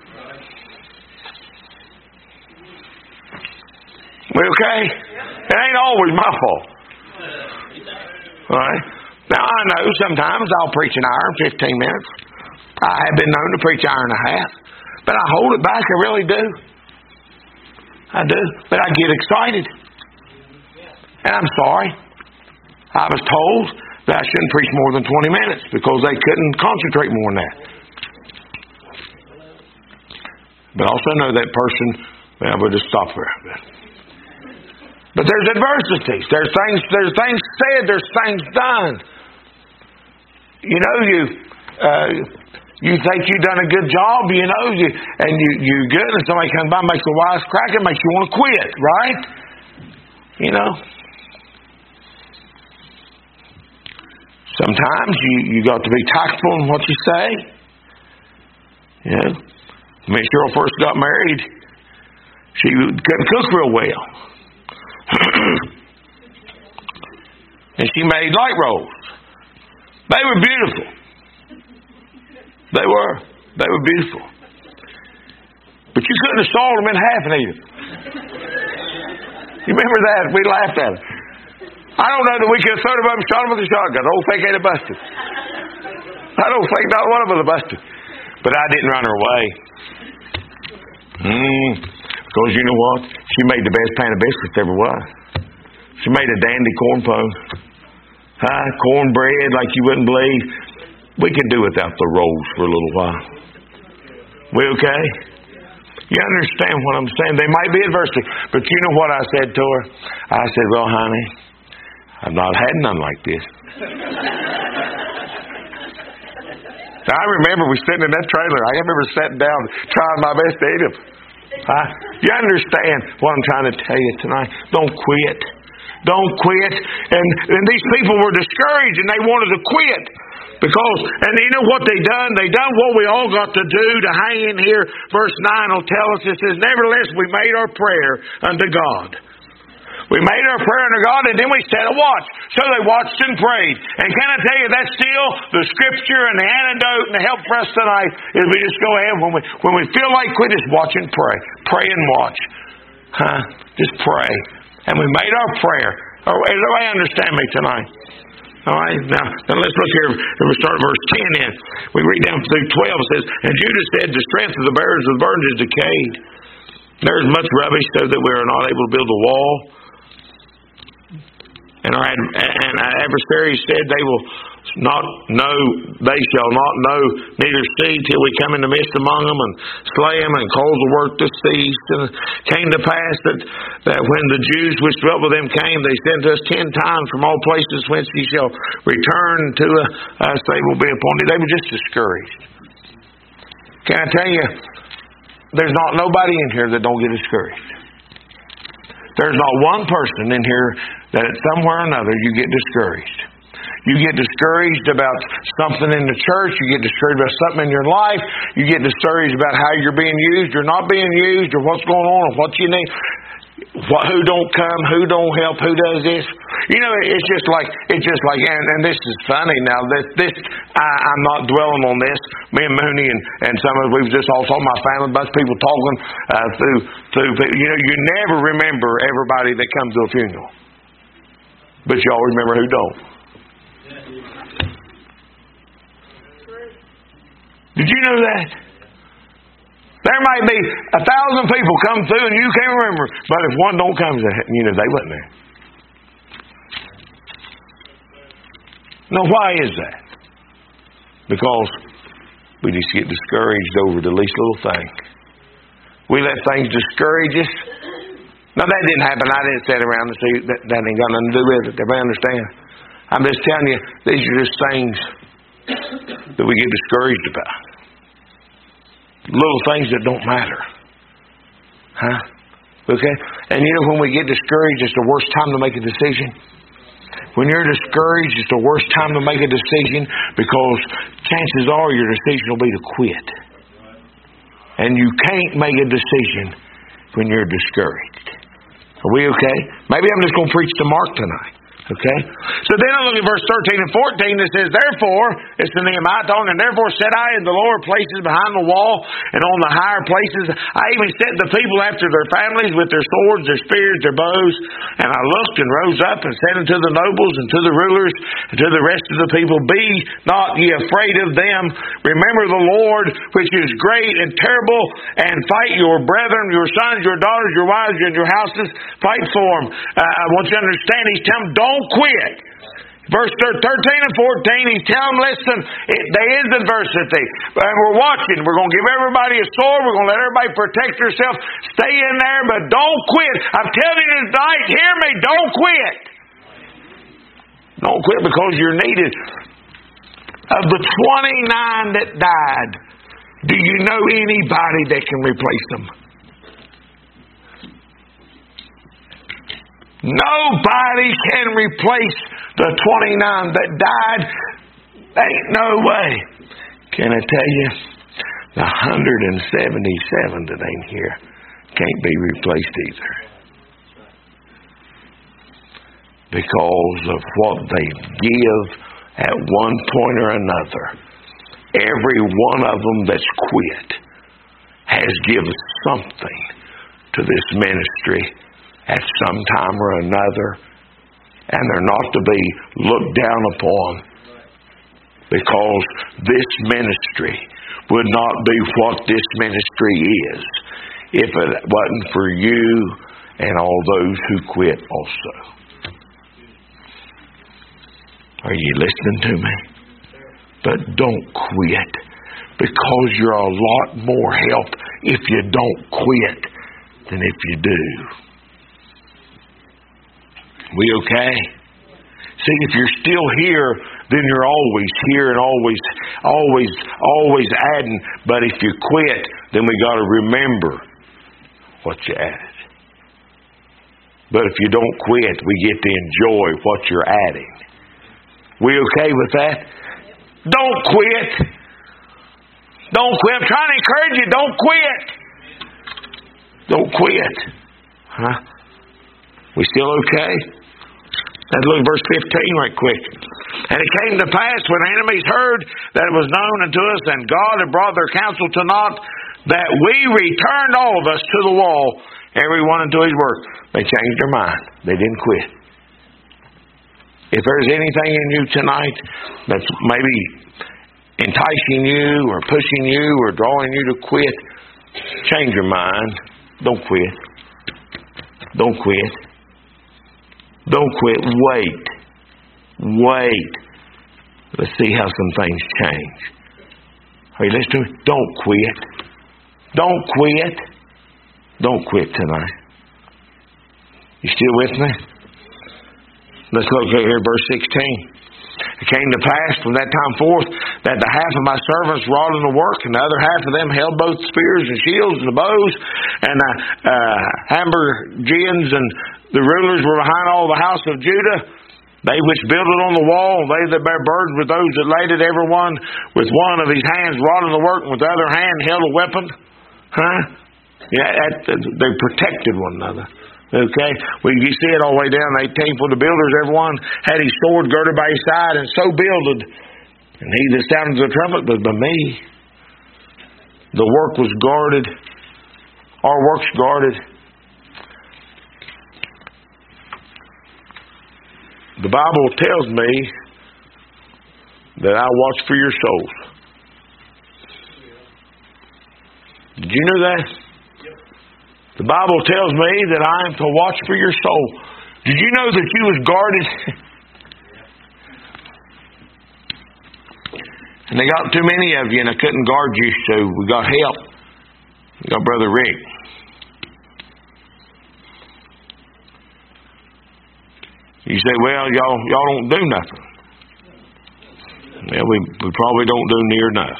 We okay? It ain't always my fault. All right? Now, I know sometimes I'll preach an hour and 15 minutes. I have been known to preach an hour and a half. But I hold it back, I really do. I do. But I get excited. And I'm sorry. I was told that I shouldn't preach more than 20 minutes because they couldn't concentrate more than that. But I also know that person, we'll just stop there. But there's adversities. There's things said, there's things done. You think you've done a good job, you're good, and somebody comes by and makes a wise crack, it makes you want to quit, right? Sometimes you got to be tactful in what you say. When Cheryl first got married, she couldn't cook real well. And she made light rolls. They were beautiful. They were beautiful. But you couldn't have sawed them in half and eat them. You remember that? We laughed at it. I don't know that we could have thrown them up and shot them with a shotgun. The whole thing ain't have busted. I don't think not one of them would have busted. But I didn't run her away. Because you know what? She made the best pan of biscuits there ever was. She made a dandy corn pone. Cornbread like you wouldn't believe. We could do without the rolls for a little while. We okay? You understand what I'm saying? They might be adversity. But you know what I said to her? I said, well, honey, I've not had none like this. Now, I remember we sitting in that trailer. I remember sitting down trying my best to eat them. You understand what I'm trying to tell you tonight? Don't quit. Don't quit. And these people were discouraged and they wanted to quit. And you know what they done? They done what we all got to do to hang in here. Verse 9 will tell us, it says, nevertheless we made our prayer unto God. We made our prayer unto God, and then we set a watch. So they watched and prayed. And can I tell you, that's still the scripture and the antidote and the help for us tonight is we just go ahead when we feel like we just watch and pray. Pray and watch. Just pray. And we made our prayer. Does everybody understand me tonight? All right, now let's look here. We start verse 10 in. We read down through 12. It says, And Judah said, The strength of the bearers of the burdens is decayed. There is much rubbish, so that we are not able to build a wall. And our adversaries said, They shall not know, neither see, till we come in the midst among them, and slay them, and cause the work to cease. And it came to pass that when the Jews which dwelt with them came, they sent us 10 times from all places whence ye shall return to us, they will be upon you. They were just discouraged. Can I tell you, there's not nobody in here that don't get discouraged. There's not one person in here that somewhere or another you get discouraged. You get discouraged about something in the church. You get discouraged about something in your life. You get discouraged about how you're being used or not being used, or what's going on, or what you need. Who don't come, who don't help, who does this. You know, it's just like, and this is funny now. I'm not dwelling on this. Me and Mooney and some of us, we've just all talking, my family, a bunch of people talking through. You know, you never remember everybody that comes to a funeral, but you all remember who don't. Did you know that? There might be 1,000 people come through and you can't remember, but if one don't come, you know, they wasn't there. Now, why is that? Because we just get discouraged over the least little thing. We let things discourage us. Now, that didn't happen. I didn't sit around and see that ain't got nothing to do with it. Everybody understand? I'm just telling you, these are just things that we get discouraged about. Little things that don't matter. Okay? And you know, when we get discouraged, it's the worst time to make a decision. When you're discouraged, it's the worst time to make a decision, because chances are your decision will be to quit. And you can't make a decision when you're discouraged. Are we okay? Maybe I'm just going to preach to Mark tonight. Okay? So then I look at verse 13 and 14 that says, Therefore, it's the Nehemiah talking, and therefore set I in the lower places behind the wall, and on the higher places I even set the people after their families with their swords, their spears, their bows. And I looked and rose up and said unto the nobles and to the rulers and to the rest of the people, Be not ye afraid of them. Remember the Lord, which is great and terrible, and fight your brethren, your sons, your daughters, your wives, and your houses. Fight for them. I want you to understand, he's telling them, don't quit. Verse 13 and 14, he's telling them, listen, there is adversity. And we're watching. We're going to give everybody a sword. We're going to let everybody protect yourself. Stay in there, but don't quit. I'm telling you tonight, hear me, don't quit. Don't quit, because you're needed. Of the 29 that died, do you know anybody that can replace them? Nobody can replace the 29 that died. Ain't no way. Can I tell you? The 177 that ain't here can't be replaced either. Because of what they give at one point or another. Every one of them that's quit has given something to this ministry at some time or another, and they're not to be looked down upon, because this ministry would not be what this ministry is if it wasn't for you and all those who quit also. Are you listening to me? But don't quit, because you're a lot more help if you don't quit than if you do. We okay? See, if you're still here, then you're always here and always adding. But if you quit, then we got to remember what you added. But if you don't quit, we get to enjoy what you're adding. We okay with that? Don't quit. Don't quit. I'm trying to encourage you. Don't quit. Don't quit. We still okay? Let's look at verse 15 right quick. And it came to pass when enemies heard that it was known unto us, and God had brought their counsel to naught, that we returned all of us to the wall, every one unto his work. They changed their mind. They didn't quit. If there's anything in you tonight that's maybe enticing you or pushing you or drawing you to quit, change your mind. Don't quit. Don't quit. Don't quit. Wait. Wait. Let's see how some things change. Are you listening to me? Don't quit. Don't quit. Don't quit tonight. You still with me? Let's look here at verse 16. It came to pass from that time forth that the half of my servants wrought in the work, and the other half of them held both spears and shields and the bows, and the Hamburgians and the rulers were behind all the house of Judah. They which builded on the wall, they that bear burdens with those that laid it, every one with one of his hands wrought in the work, and with the other hand held a weapon. Yeah, they protected one another. Okay, you see it all the way down 18. For the builders, everyone had his sword girded by his side, and so builded. And he that sounded the trumpet was by me. The work was guarded. Our work's guarded. The Bible tells me that I watch for your souls. Did you know that? The Bible tells me that I am to watch for your soul. Did you know that you was guarded? And they got too many of you, and I couldn't guard you, so we got help. We got Brother Rick. You say, well, y'all don't do nothing. Well, we probably don't do near enough.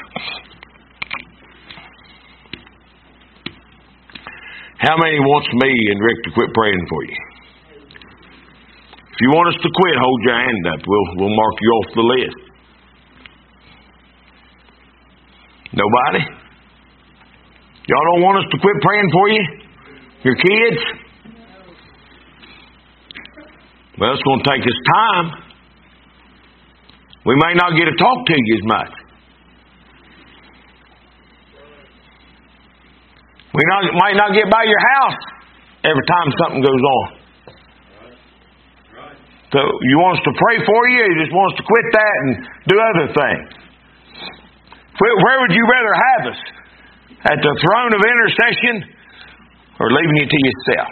How many wants me and Rick to quit praying for you? If you want us to quit, hold your hand up. We'll mark you off the list. Nobody? Y'all don't want us to quit praying for you? Your kids? Well, it's going to take us time. We may not get to talk to you as much. We might not get by your house every time something goes on. So you want us to pray for you, or you just want us to quit that and do other things? Where would you rather have us? At the throne of intercession, or leaving you to yourself?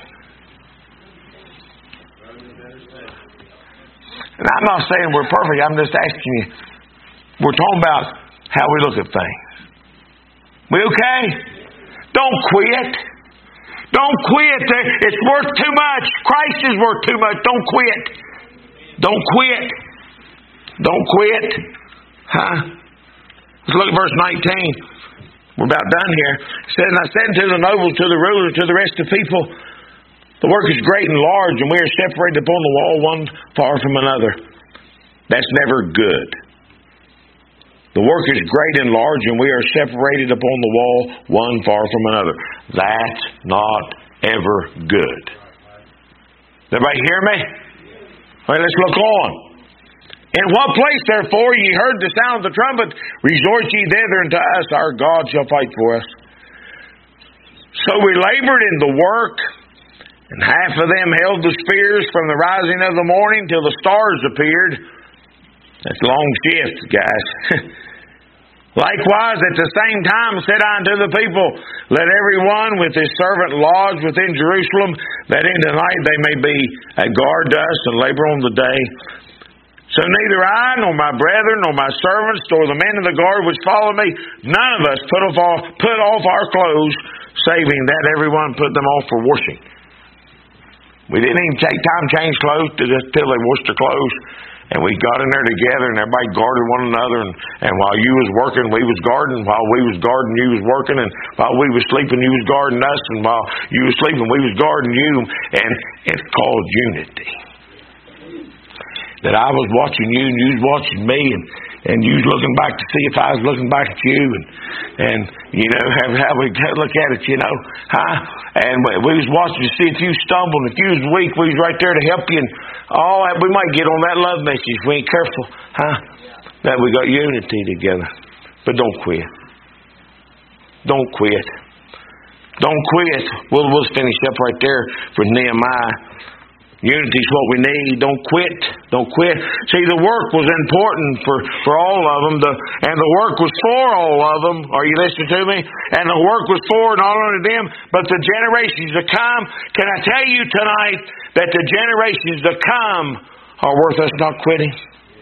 And I'm not saying we're perfect. I'm just asking you. We're talking about how we look at things. We okay? Don't quit. Don't quit. It's worth too much. Christ is worth too much. Don't quit. Don't quit. Don't quit. Let's look at verse 19. We're about done here. It says, and I said to the nobles, to the rulers, to the rest of the people, the work is great and large, and we are separated upon the wall, one far from another. That's never good. The work is great and large, and we are separated upon the wall, one far from another. That's not ever good. Everybody hear me? All right, let's look on. In what place, therefore, ye heard the sound of the trumpet, rejoice ye thither unto us, our God shall fight for us. So we labored in the work, and half of them held the spears from the rising of the morning till the stars appeared. That's a long shift, guys. Likewise, at the same time said I unto the people, let every one with his servant lodge within Jerusalem, that in the night they may be at guard to us and labor on the day. So neither I, nor my brethren, nor my servants, nor the men of the guard which follow me, none of us put off our clothes, saving that everyone put them off for washing. We didn't even take time to change clothes till they washed their clothes. And we got in there together, and everybody guarded one another. And while you was working, we was guarding. While we was guarding, you was working. And while we was sleeping, you was guarding us. And while you was sleeping, we was guarding you. And it's called unity. That I was watching you, and you was watching me. And and you was looking back to see if I was looking back at you, and you know how we look at it, you know, and we was watching to see if you stumbled, if you was weak, we was right there to help you, and all that. We might get on that love message if we ain't careful, that we got unity together. But don't quit. Don't quit. Don't quit. We'll finish up right there for Nehemiah. Unity is what we need. Don't quit. Don't quit. See, the work was important for all of them, and the work was for all of them. Are you listening to me? And the work was for not only them, but the generations to come. Can I tell you tonight that the generations to come are worth us not quitting?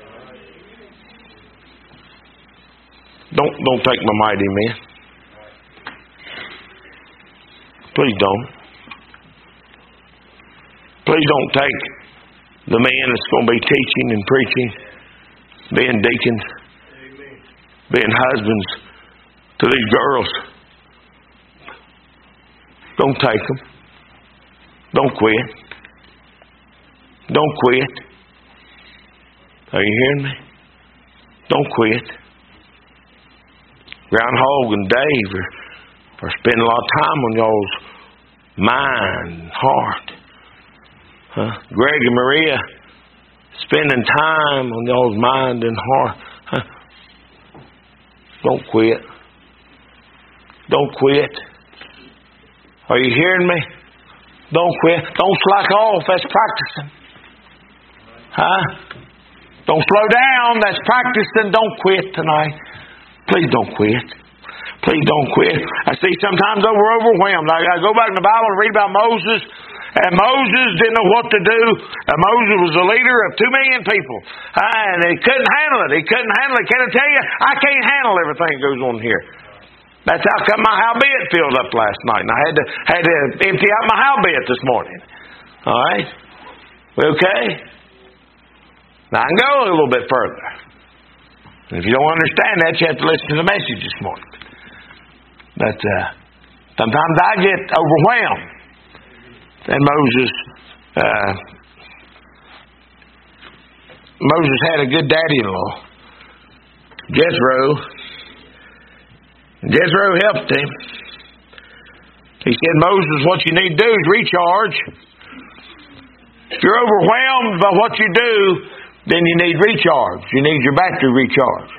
Don't take my mighty men. Please don't. Please don't take the man that's going to be teaching and preaching, being deacons, being husbands to these girls. Don't take them. Don't quit. Don't quit. Are you hearing me? Don't quit. Groundhog and Dave are spending a lot of time on y'all's mind and heart. Greg and Maria spending time on y'all's mind and heart. Don't quit. Don't quit. Are you hearing me? Don't quit. Don't slack off. That's practicing. Don't slow down. That's practicing. Don't quit tonight. Please don't quit. Please don't quit. I see sometimes we're overwhelmed. I go back in the Bible and read about Moses. And Moses didn't know what to do. And Moses was the leader of 2 million people. And he couldn't handle it. He couldn't handle it. Can I tell you? I can't handle everything that goes on here. That's how come my howbeit filled up last night. And I had to empty out my howbeit this morning. All right? We okay? Now I can go a little bit further. And if you don't understand that, you have to listen to the message this morning. But sometimes I get overwhelmed. And Moses had a good daddy-in-law, Jethro. Jethro helped him. He said, Moses, what you need to do is recharge. If you're overwhelmed by what you do, then you need recharge. You need your battery recharged.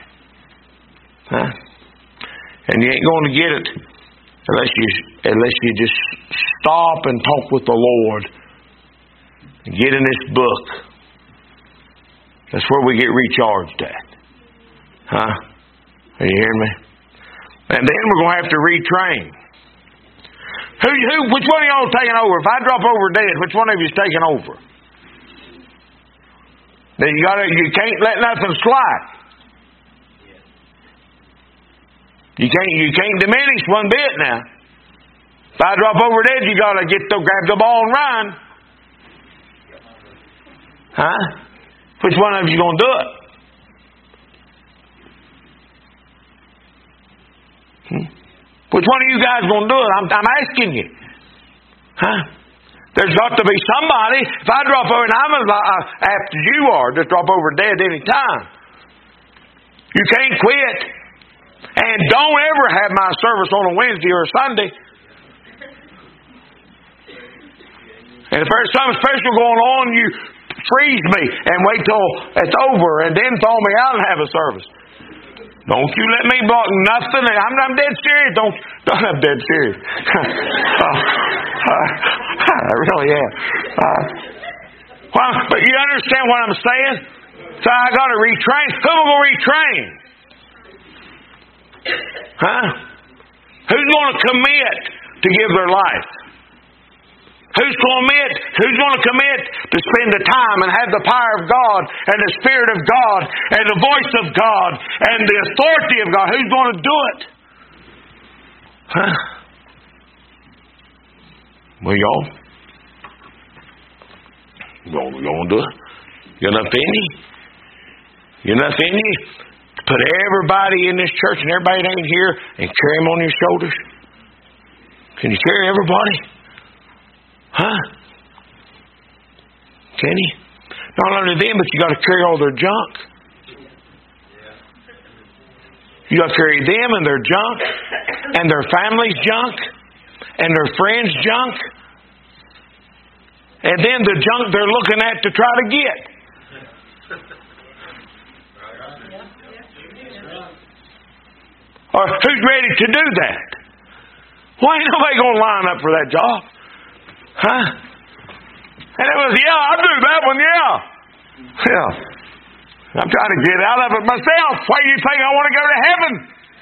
And you ain't going to get it unless you just stop and talk with the Lord. Get in this book. That's where we get recharged at. Are you hearing me? And then we're going to have to retrain. Which one of y'all is taking over? If I drop over dead, which one of you is taking over? Then you can't let nothing slide. You can't diminish one bit now. If I drop over dead, you got to grab the ball and run. Which one of you going to do it? Which one of you guys going to do it? I'm asking you. There's got to be somebody. If I drop over, and I'm after you are, just drop over dead any time. You can't quit. And don't ever have my service on a Wednesday or a Sunday. And if there's something special going on, you freeze me and wait till it's over and then throw me out and have a service. Don't you let me block nothing. I'm dead serious. I'm dead serious. I really am. But you understand what I'm saying? So I got to retrain. Who am I going to retrain? Who's going to commit to give their life? Who's going to commit to spend the time and have the power of God and the Spirit of God and the voice of God and the authority of God? Who's going to do it? Well, y'all. You going to do it? You enough in you? You enough in you? Put everybody in this church and everybody that ain't here and carry them on your shoulders? Can you carry everybody? Can you? Not only them, but you got to carry all their junk. You got to carry them and their junk and their family's junk and their friends' junk. And then the junk they're looking at to try to get. Or who's ready to do that? Why ain't nobody going to line up for that job? Huh? And it was, yeah, I'll do that one, yeah. Yeah. I'm trying to get out of it myself. Why do you think I want to go to heaven?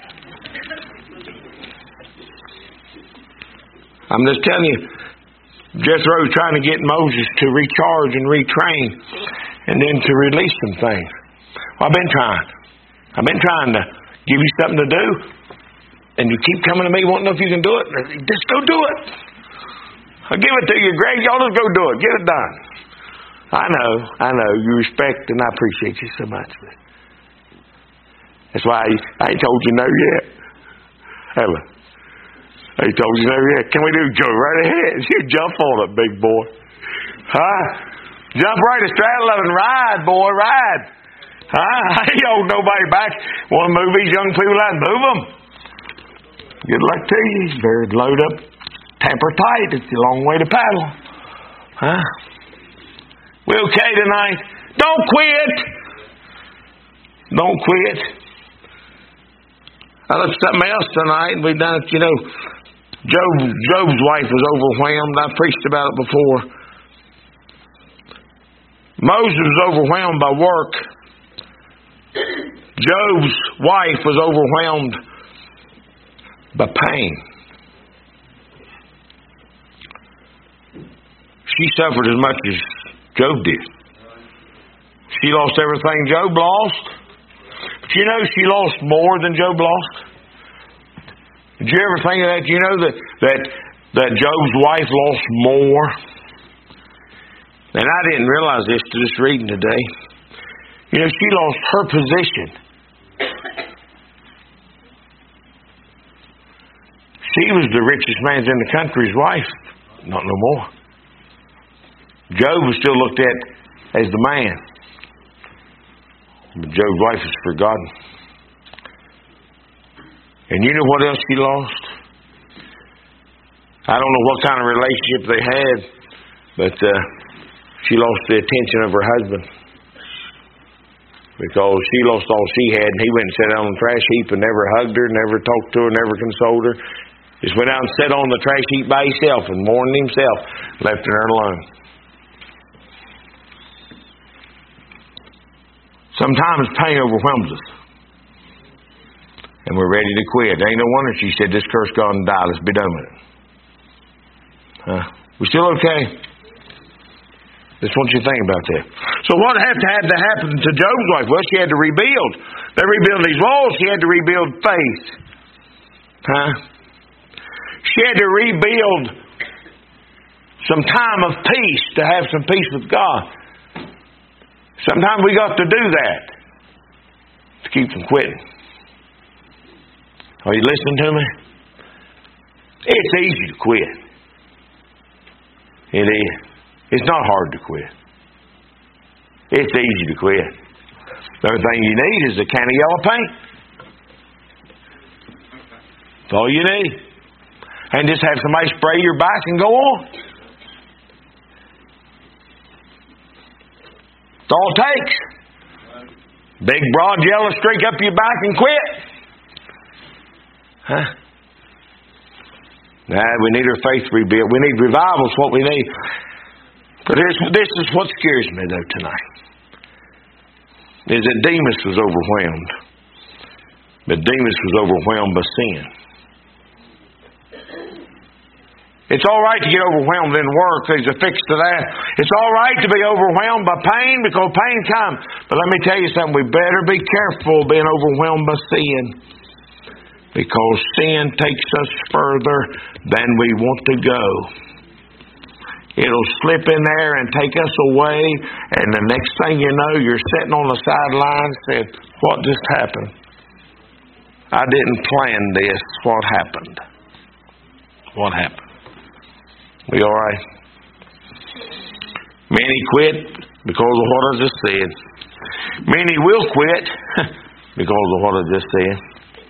I'm just telling you, Jethro's trying to get Moses to recharge and retrain and then to release some things. Well, I've been trying. I've been trying to give you something to do. And you keep coming to me wanting to know if you can do it. Just go do it. I'll give it to you, Greg. Y'all just go do it. Get it done. I know. You respect and I appreciate you so much. That's why I ain't told you no yet. Helen, I ain't told you no yet. Can we do? Go right ahead. You jump on it, big boy. Huh? Jump right to straddle of and ride, boy. Ride. Huh? I ain't hold nobody back. Want to move these young people out and move them. Good luck to you. Better load up. Tamper tight. It's a long way to paddle. Huh? We okay tonight? Don't quit. Don't quit. I looked at something else tonight, and we done it, Job's wife was overwhelmed. I preached about it before. Moses was overwhelmed by work. Job's wife was overwhelmed by pain. She suffered as much as Job did. She lost everything Job lost. But she lost more than Job lost. Did you ever think of that? You know that Job's wife lost more? And I didn't realize this till just reading today. She lost her position. She was the richest man in the country's wife. Not no more. Job was still looked at as the man. But Job's wife was forgotten. And you know what else she lost? I don't know what kind of relationship they had, but she lost the attention of her husband. Because she lost all she had, and he went and sat down on the trash heap and never hugged her, never talked to her, never consoled her. Just went out and sat on the trash heap by himself and mourned himself, left her alone. Sometimes pain overwhelms us. And we're ready to quit. Ain't no wonder she said, "This curse God and die. Let's be done with it." We still okay? Just want you to think about that. So what had to happen to Job's wife? Well, she had to rebuild. They rebuilt these walls. She had to rebuild faith. She had to rebuild some time of peace to have some peace with God. Sometimes we got to do that to keep from quitting. Are you listening to me? It's easy to quit. It is. It's not hard to quit. It's easy to quit. The only thing you need is a can of yellow paint. That's all you need. And just have somebody spray your back and go on. That's all it takes. Big, broad, yellow streak up your back and quit. We need our faith rebuilt. We need revival is what we need. But this is what scares me, though, tonight. Is that Demas was overwhelmed. But Demas was overwhelmed by sin. It's all right to get overwhelmed in work. There's a fix to that. It's all right to be overwhelmed by pain because pain comes. But let me tell you something. We better be careful being overwhelmed by sin. Because sin takes us further than we want to go. It'll slip in there and take us away. And the next thing you know, you're sitting on the sideline saying, "What just happened? I didn't plan this. What happened?" What happened? We all right? Many quit because of what I just said. Many will quit because of what I just said.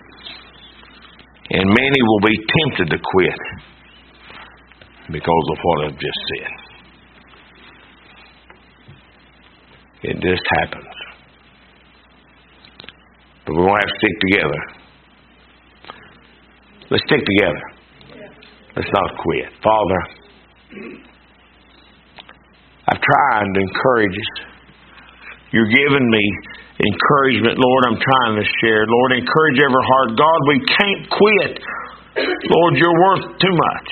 And many will be tempted to quit because of what I've just said. It just happens. But we're going to have to stick together. Let's stick together. Let's not quit. Father, I've tried to encourage us. You're giving me encouragement, Lord. I'm trying to share. Lord, encourage every heart. God, we can't quit. Lord, you're worth too much.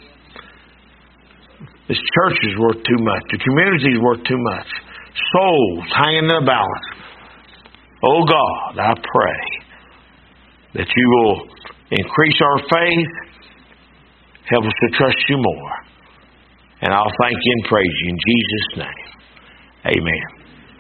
This church is worth too much. The community is worth too much. Souls hanging in the balance. Oh God, I pray that you will increase our faith. Help us to trust you more. And I'll thank you and praise you in Jesus' name. Amen.